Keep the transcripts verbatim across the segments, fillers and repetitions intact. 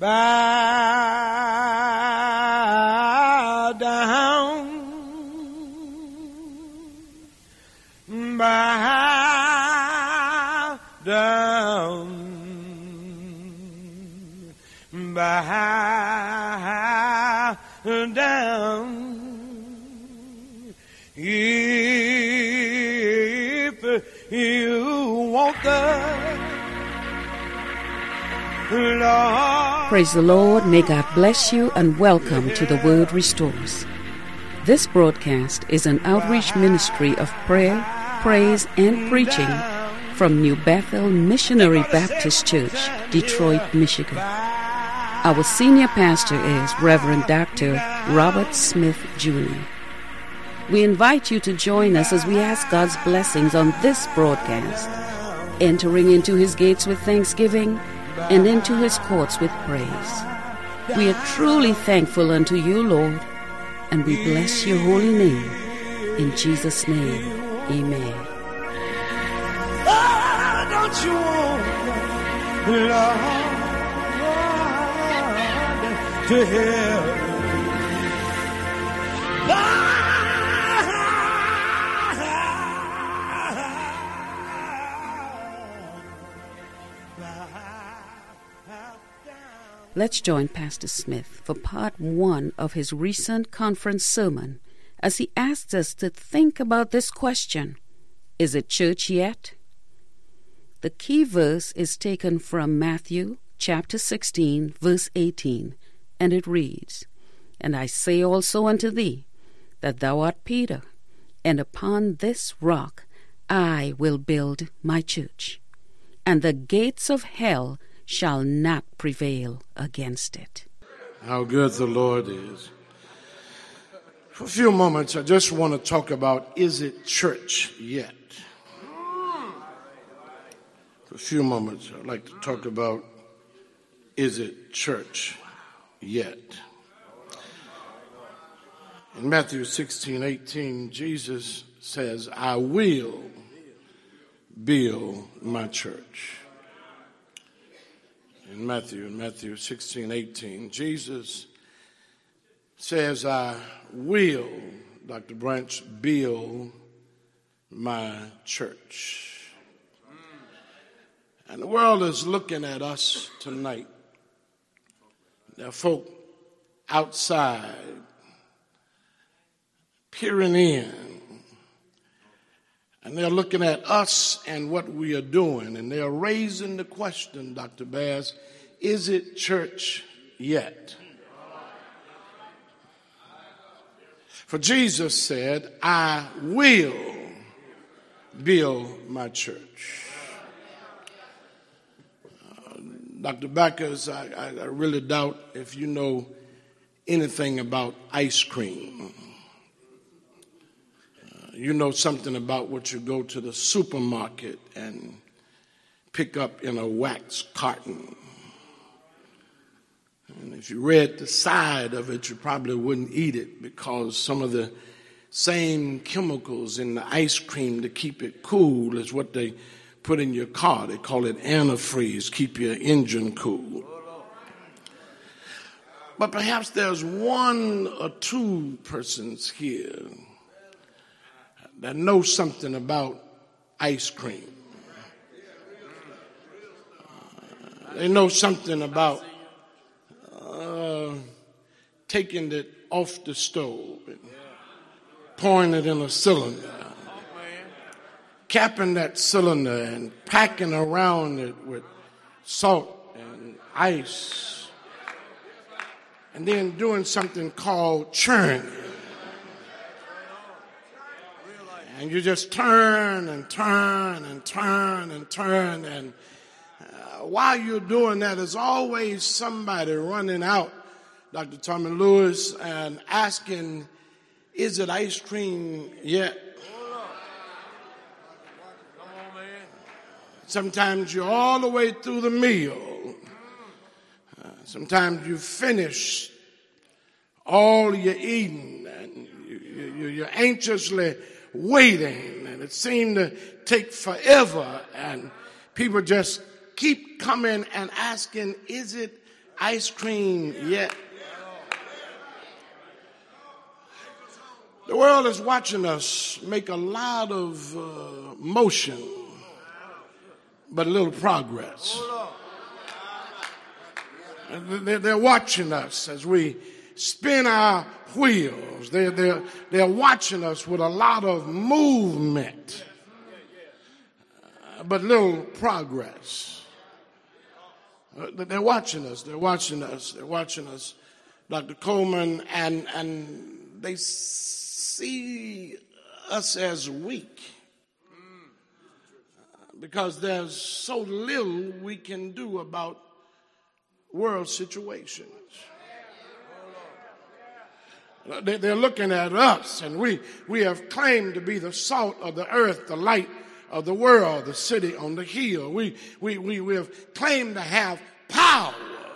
bow down, bow down, bow down. If you want the Lord. Praise the Lord. May God bless you and welcome to The Word Restores. This broadcast is an outreach ministry of prayer, praise, and preaching from New Bethel Missionary Baptist Church, Detroit, Michigan. Our senior pastor is Reverend Doctor Robert Smith, Junior We invite you to join us as we ask God's blessings on this broadcast, entering into His gates with thanksgiving and into His courts with praise. We are truly thankful unto you, Lord, and we bless your holy name. In Jesus' name, amen. Oh, don't you want Lord to help you? Let's join Pastor Smith for part one of his recent conference sermon as he asks us to think about this question: is it church yet? The key verse is taken from Matthew chapter sixteen, verse eighteen, and it reads, "And I say also unto thee, that thou art Peter, and upon this rock I will build my church, and the gates of hell shall not prevail against it." How good the Lord is. For a few moments, I just want to talk about, is it church yet? For a few moments, I'd like to talk about, is it church yet? In Matthew sixteen, eighteen, Jesus says, I will build my church. In Matthew, in Matthew sixteen, eighteen, Jesus says, I will, Doctor Branch, build my church. And the world is looking at us tonight. There are folk outside peering in, and they're looking at us and what we are doing, and they're raising the question, Doctor Bass, is it church yet? For Jesus said, I will build my church. Uh, Doctor Backers, I, I, I really doubt if you know anything about ice cream. You know something about what you go to the supermarket and pick up in a wax carton. And if you read the side of it, you probably wouldn't eat it because some of the same chemicals in the ice cream to keep it cool is what they put in your car. They call it antifreeze, keep your engine cool. But perhaps there's one or two persons here that know something about ice cream. Uh, they know something about uh, taking it off the stove and pouring it in a cylinder, capping that cylinder and packing around it with salt and ice, and then doing something called churning. And you just turn and turn and turn and turn. And uh, while you're doing that, there's always somebody running out, Doctor Tommy Lewis, and asking, is it ice cream yet? Sometimes you're all the way through the meal. Uh, sometimes you finish all you're eating, and you, you, you're anxiously waiting, and it seemed to take forever, and people just keep coming and asking, is it ice cream yet. The world is watching us make a lot of uh, motion, but little progress. They're watching us as we spin our wheels. They're, they're, they're watching us with a lot of movement, but little progress. They're watching us. They're watching us. They're watching us, Doctor Coleman, and, and they see us as weak because there's so little we can do about world situations. They're looking at us, and we, we have claimed to be the salt of the earth, the light of the world, the city on the hill. We, we, we, we have claimed to have power.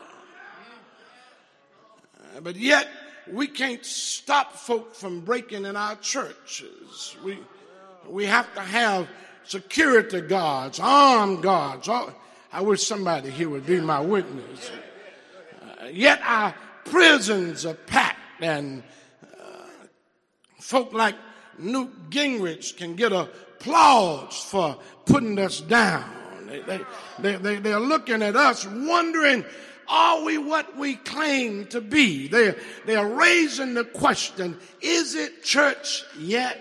Uh, but yet, we can't stop folk from breaking in our churches. We, we have to have security guards, armed guards. I wish somebody here would be my witness. Uh, yet our prisons are packed, and uh, folk like Newt Gingrich can get applause for putting us down. They, they, they, they, they're looking at us wondering, are we what we claim to be? They're, they're raising the question, is it church yet?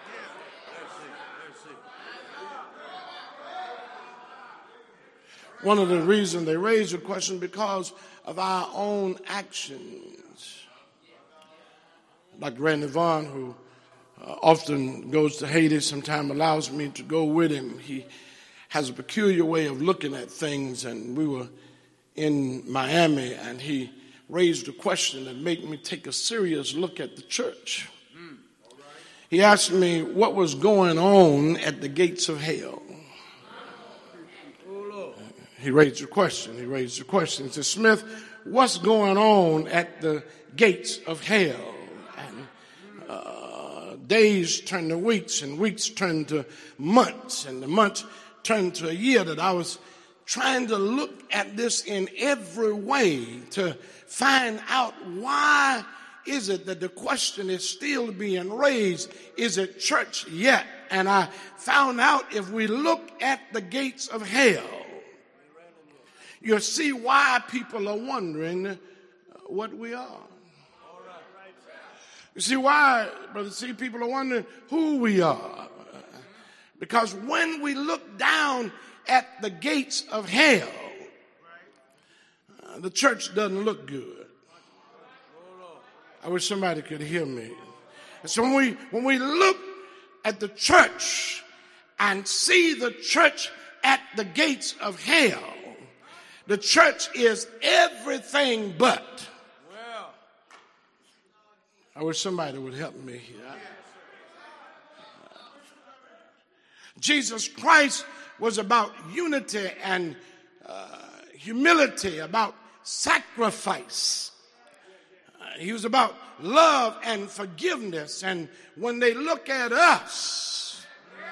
One of the reasons they raise the question because of our own actions. Doctor Randy Vaughn, who uh, often goes to Haiti, sometimes allows me to go with him. He has a peculiar way of looking at things, and we were in Miami, and he raised a question that made me take a serious look at the church. He asked me what was going on at the gates of hell. He raised a question. He raised a question. He said, Smith, what's going on at the gates of hell? And uh, days turn to weeks, and weeks turn to months, and the months turn to a year. That I was trying to look at this in every way to find out why is it that the question is still being raised, is it church yet? And I found out if we look at the gates of hell, you'll see why people are wondering what we are. You see why, brother, see, people are wondering who we are. Because when we look down at the gates of hell, uh, the church doesn't look good. I wish somebody could hear me. And so when we, when we look at the church and see the church at the gates of hell, the church is everything but. I wish somebody would help me here. Jesus Christ was about unity and uh, humility, about sacrifice. Uh, he was about love and forgiveness. And when they look at us,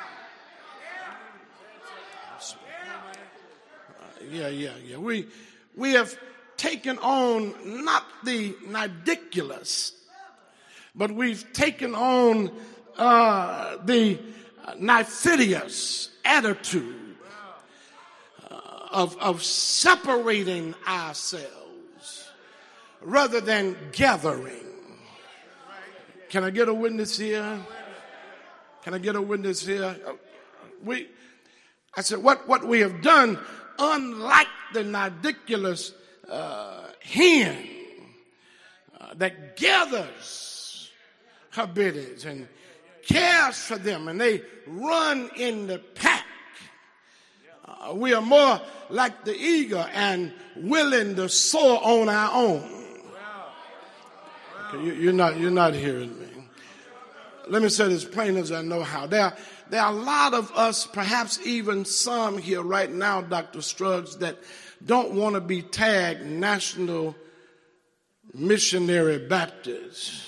uh, yeah, yeah, yeah, we we have taken on not the ridiculous, but we've taken on uh, the nefarious attitude uh, of, of separating ourselves rather than gathering. Can I get a witness here? Can I get a witness here? We, I said, what, what we have done, unlike the ridiculous uh, hen uh, that gathers her biddies and cares for them, and they run in the pack. Uh, we are more like the eagle and willing to soar on our own. Okay, you, you're not you're not hearing me. Let me say it as plain as I know how. There, there are a lot of us, perhaps even some here right now, Doctor Scruggs, that don't want to be tagged National Missionary Baptists.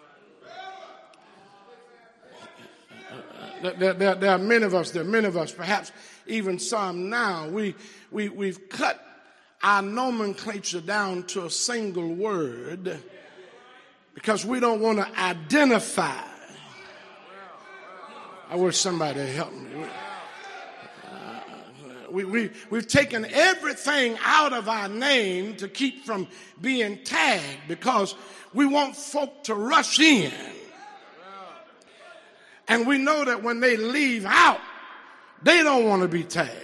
There, there, there are many of us, there are many of us, perhaps even some now. We, we, we've cut our nomenclature down to a single word because we don't want to identify. I wish somebody would help me. Uh, we, we, we've taken everything out of our name to keep from being tagged because we want folk to rush in. And we know that when they leave out, they don't want to be tagged.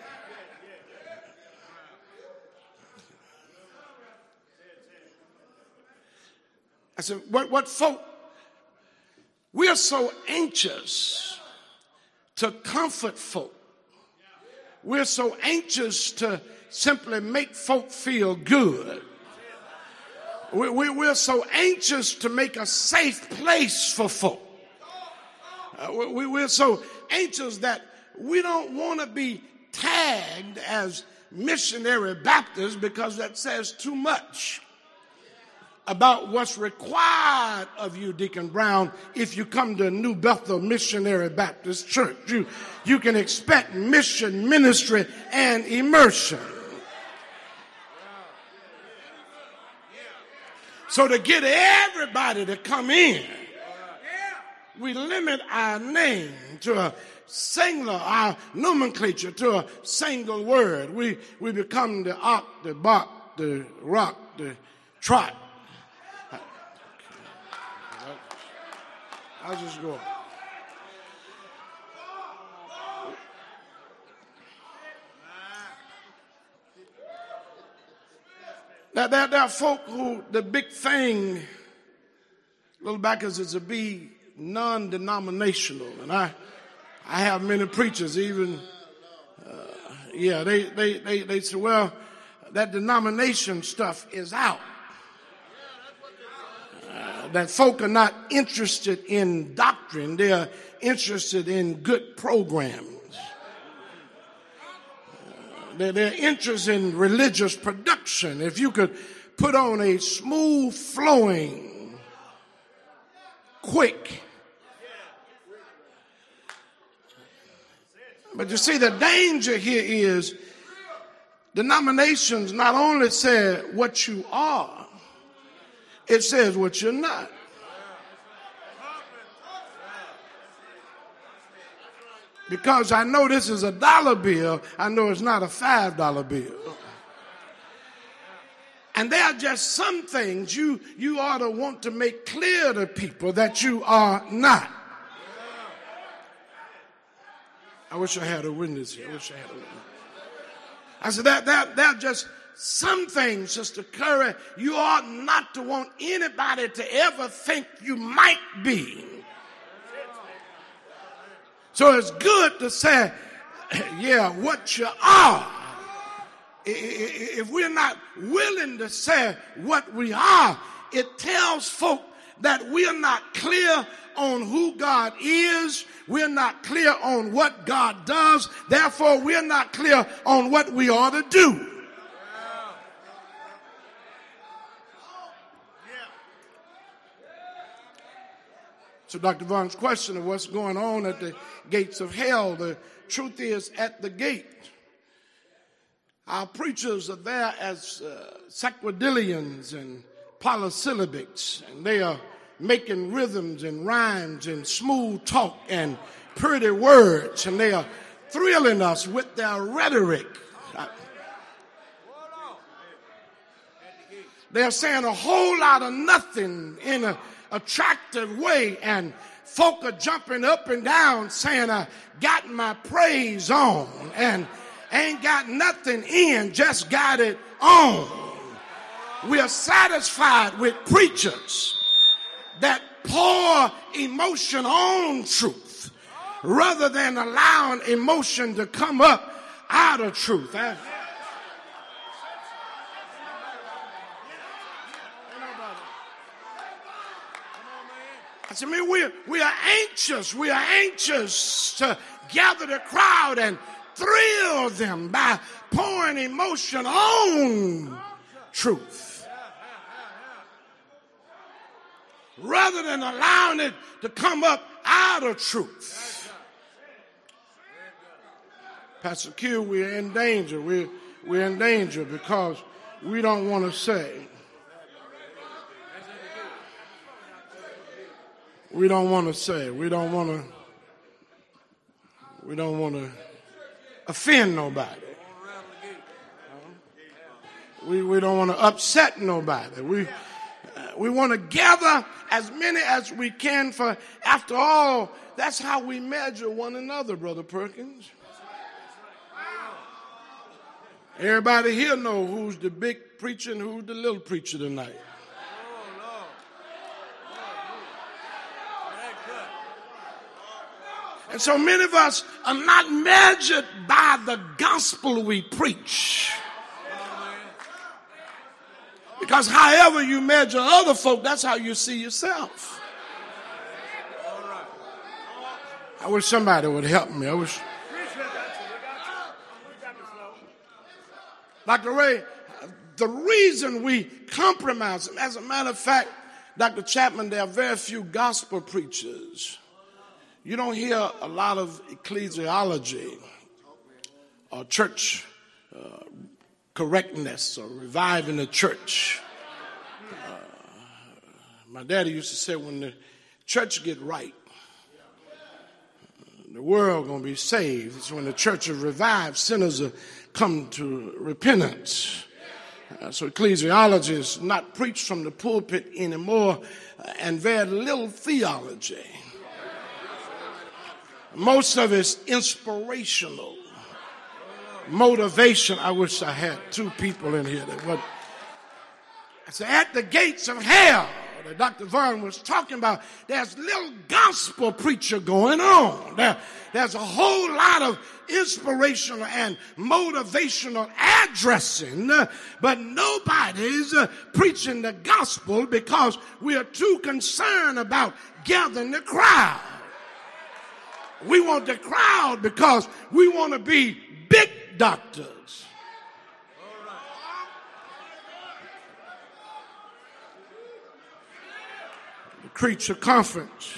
I said, what, what folk, we are so anxious to comfort folk. We're so anxious to simply make folk feel good. We, we, we're so anxious to make a safe place for folk. Uh, we, we're so anxious that we don't want to be tagged as missionary Baptists because that says too much about what's required of you, Deacon Brown, if you come to New Bethel Missionary Baptist Church. You, you can expect mission, ministry, and immersion. So to get everybody to come in, we limit our name to a singular, our nomenclature to a single word. We, we become the ock, the bok, the rock, the trot. I'll just go. Now, there, there are folk who, the big thing, Little Baptist, is to be non-denominational. And I I have many preachers even, uh, yeah, they, they, they, they say, well, that denomination stuff is out. That folk are not interested in doctrine. They are interested in good programs. Uh, they're, they're interested in religious production. If you could put on a smooth flowing, quick. But you see, the danger here is denominations not only say what you are, it says what you're not. Because I know this is a dollar bill, I know it's not a five dollar bill. And there are just some things you, you ought to want to make clear to people that you are not. I wish I had a witness here. I wish I had a witness. I said that that that just some things, Sister Curry, you ought not to want anybody to ever think you might be. So it's good to say, yeah, what you are. If we're not willing to say what we are, it tells folk that we're not clear on who God is. We're not clear on what God does. Therefore, we're not clear on what we ought to do. So Doctor Vaughn's question of what's going on at the gates of hell, the truth is at the gate. Our preachers are there as uh, sacrodilians and polysyllabics, and they are making rhythms and rhymes and smooth talk and pretty words, and they are thrilling us with their rhetoric. They are saying a whole lot of nothing in an attractive way, and folk are jumping up and down saying, I got my praise on, and ain't got nothing in, just got it on. We are satisfied with preachers that pour emotion on truth rather than allowing emotion to come up out of truth. I, I said, man, we we are anxious. We are anxious to gather the crowd and thrill them by pouring emotion on truth, rather than allowing it to come up out of truth. Pastor Q, we're in danger. We're, we're in danger because we don't want to say. We don't want to say. We don't want to. We don't want to offend nobody. We we don't want to upset nobody. We uh, we want to gather as many as we can, for after all, that's how we measure one another, Brother Perkins. Everybody here know who's the big preacher and who's the little preacher tonight. And so many of us are not measured by the gospel we preach. Because however you measure other folk, that's how you see yourself. I wish somebody would help me. I wish. Doctor Ray, the reason we compromise, as a matter of fact, Doctor Chapman, there are very few gospel preachers. You don't hear a lot of ecclesiology or church uh, correctness or reviving the church. Uh, my daddy used to say, when the church get right, the world going to be saved. It's when the church is revived, sinners will come to repentance. Uh, so ecclesiology is not preached from the pulpit anymore, uh, and very little theology. Most of it's inspirational, motivation. I wish I had two people in here that would. I said, at the gates of hell, that Doctor Vaughn was talking about, there's little gospel preacher going on. There, there's a whole lot of inspirational and motivational addressing, uh, but nobody's uh, preaching the gospel because we are too concerned about gathering the crowd. We want the crowd because we want to be big doctors. The Creature Conference.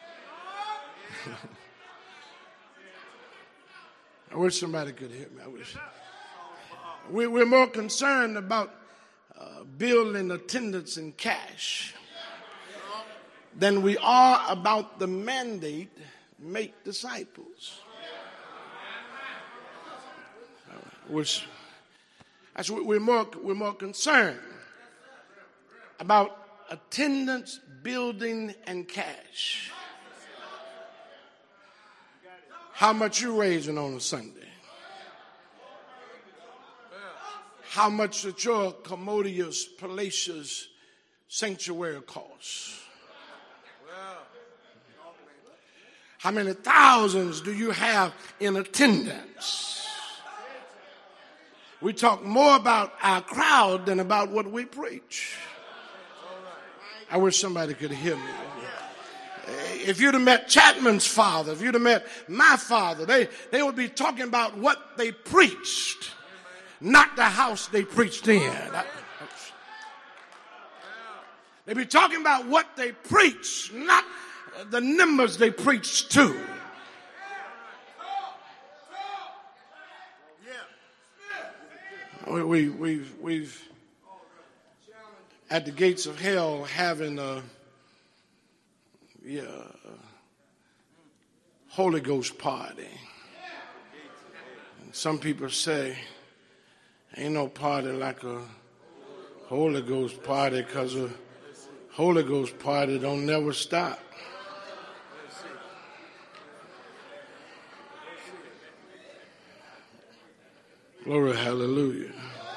I wish somebody could hear me. I wish. We, we're more concerned about uh, building attendance in cash than we are about the mandate, make disciples. Which, that's what we're more we're more concerned about attendance, building, and cash. How much you raising on a Sunday? How much did your commodious, palatious sanctuary cost? How many thousands do you have in attendance? We talk more about our crowd than about what we preach. I wish somebody could hear me. If you'd have met Chapman's father, if you'd have met my father, they, they would be talking about what they preached, not the house they preached in. They'd be talking about what they preached, not the numbers they preached to. We, we, we've, we've at the gates of hell having a yeah, Holy Ghost party. And some people say, ain't no party like a Holy Ghost party, because a Holy Ghost party don't never stop. Glory, hallelujah.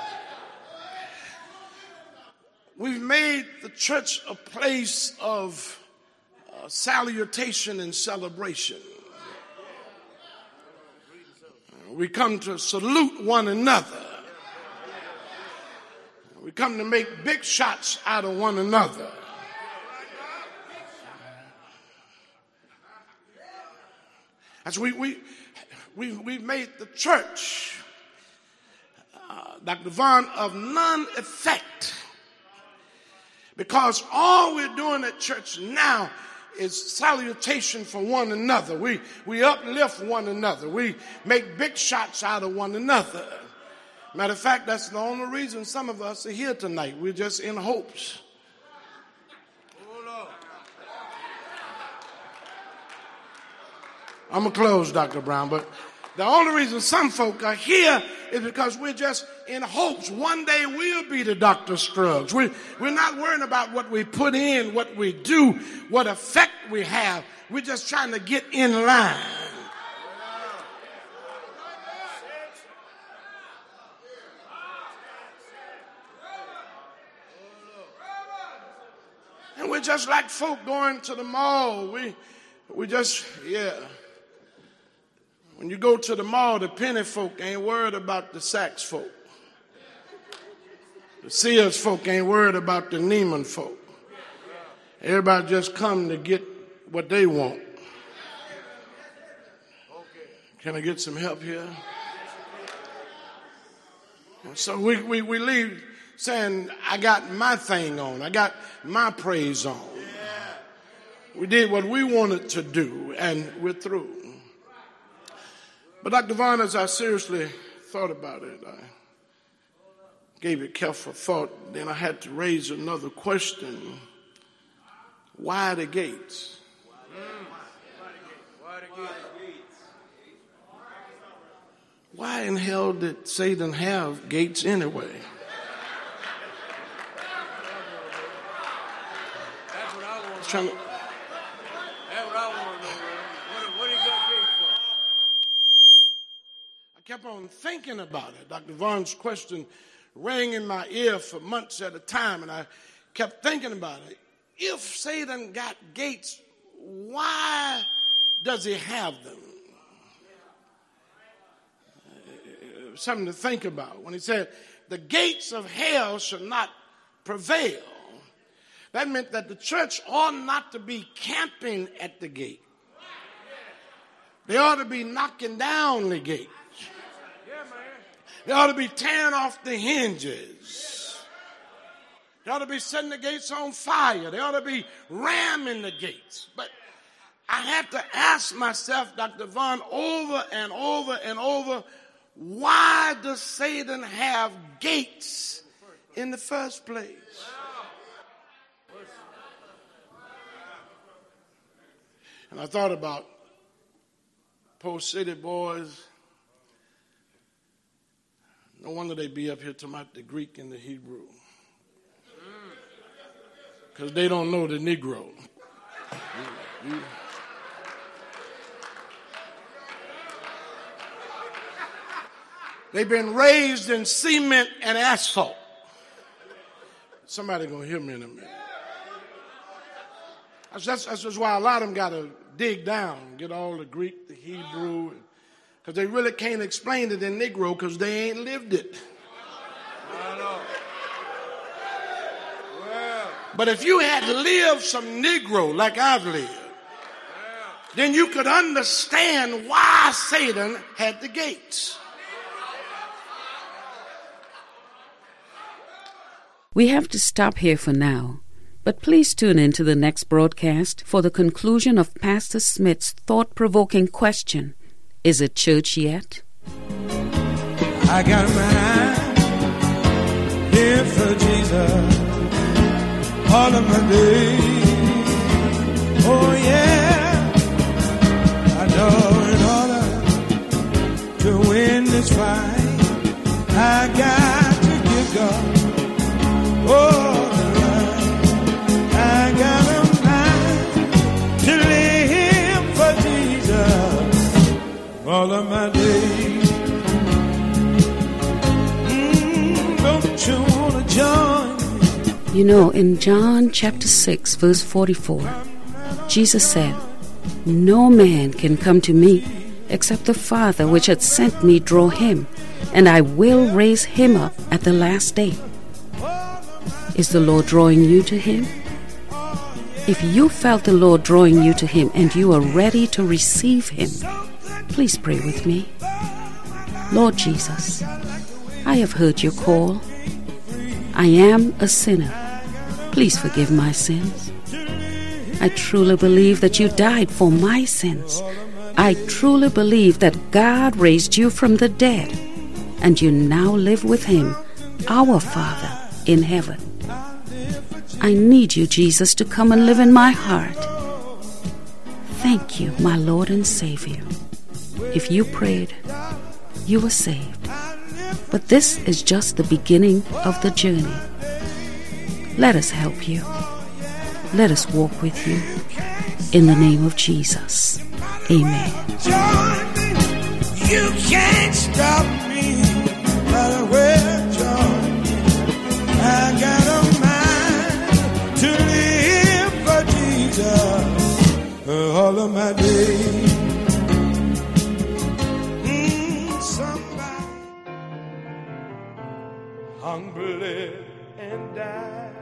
We've made the church a place of uh, salutation and celebration. We come to salute one another. We come to make big shots out of one another. As we we we we've made the church, uh, Doctor Vaughn, of none effect, because all we're doing at church now is salutation for one another. We we uplift one another. We make big shots out of one another. Matter of fact, that's the only reason some of us are here tonight. We're just in hopes. I'm going to close, Doctor Brown, but the only reason some folk are here is because we're just in hopes one day we'll be the Doctor Scruggs. We're, we're not worrying about what we put in, what we do, what effect we have. We're just trying to get in line. And we're just like folk going to the mall. We, we just, yeah. When you go to the mall, the penny folk ain't worried about the Saks folk. The Sears folk ain't worried about the Neiman folk. Everybody just come to get what they want. Can I get some help here? And so we, we, we leave saying, I got my thing on. I got my praise on. We did what we wanted to do, and we're through. But Doctor Vaughn, as I seriously thought about it, I gave it careful thought. Then I had to raise another question. Why the gates? Why in hell did Satan have gates anyway? That's what I want to Trying know. to, That's what I want to know. What, what he got gates for? I kept on thinking about it. Doctor Vaughn's question rang in my ear for months at a time, and I kept thinking about it. If Satan got gates, why does he have them? Uh, something to think about. When he said, the gates of hell shall not prevail, that meant that the church ought not to be camping at the gate. They ought to be knocking down the gate. They ought to be tearing off the hinges. They ought to be setting the gates on fire. They ought to be ramming the gates. But I had to ask myself, Doctor Vaughn, over and over and over, why does Satan have gates in the first place? And I thought about Post City boys. No wonder they be up here talking about the Greek and the Hebrew. Because they don't know the Negro. You, you. They've been raised in cement and asphalt. Somebody going to hear me in a minute. That's, that's, that's just why a lot of them got to dig down, get all the Greek, the Hebrew, because they really can't explain it in Negro because they ain't lived it. I know. Well, But if you had lived some Negro like I've lived, then you could understand why Satan had the gates. We have to stop here for now, but please tune in to the next broadcast for the conclusion of Pastor Smith's thought-provoking question, is it church yet? I got my eye here for Jesus all of my days. Oh yeah, I know in order to win this fight, I got to give God all the right. I got a mind to live for Jesus all of my days. Mm, don't you wanna join? You know, in John chapter six, verse forty-four, Jesus said, no man can come to me except the Father which had sent me draw him, and I will raise him up at the last day. Is the Lord drawing you to him? If you felt the Lord drawing you to him and you are ready to receive him, please pray with me. Lord Jesus, I have heard your call. I am a sinner. Please forgive my sins. I truly believe that you died for my sins. I truly believe that God raised you from the dead. and you now live with him, our Father in heaven. I need you, Jesus, to come and live in my heart. Thank you, my Lord and Savior. If you prayed, you were saved. But this is just the beginning of the journey. Let us help you. Let us walk with you. In the name of Jesus. Amen. You can't stop me. Matter where, John. I got a mind to live for Jesus all of my days. Mm, somebody hung, bled, and died,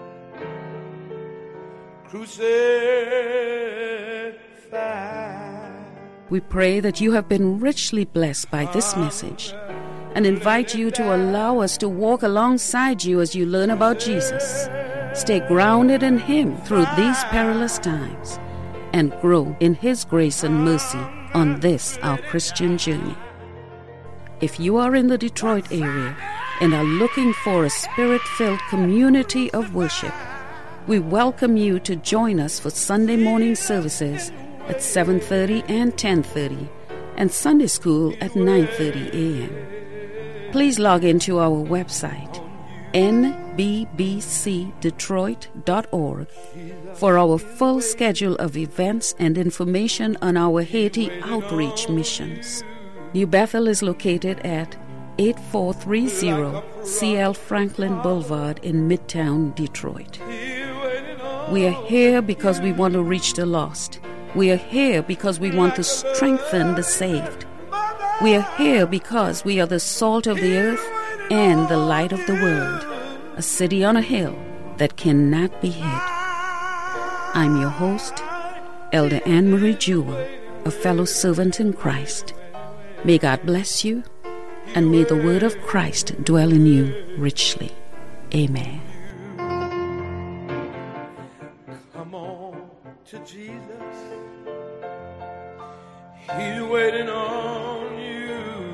crucified. We pray that you have been richly blessed by this message and invite you to allow us to walk alongside you as you learn about Jesus. Stay grounded in him through these perilous times and grow in his grace and mercy on this, our Christian journey. If you are in the Detroit area and are looking for a spirit-filled community of worship, we welcome you to join us for Sunday morning services at seven thirty and ten thirty and Sunday school at nine thirty a.m. Please log into our website, n b b c detroit dot org, for our full schedule of events and information on our Haiti outreach missions. New Bethel is located at eighty-four thirty C L Franklin Boulevard in Midtown, Detroit. We are here because we want to reach the lost. We are here because we want to strengthen the saved. We are here because we are the salt of the earth and the light of the world, a city on a hill that cannot be hid. I'm your host, Elder Anne Marie Jewell, a fellow servant in Christ. May God bless you, and may the word of Christ dwell in you richly. Amen. Come on to Jesus. He's waiting on you.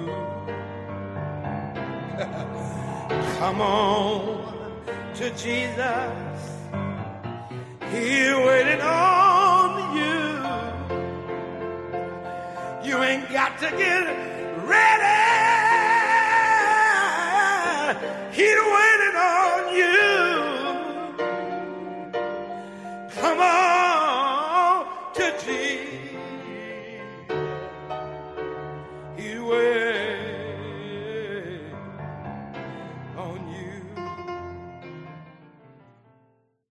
Come on to Jesus. He's waiting on you. You ain't got to get ready. He's waiting.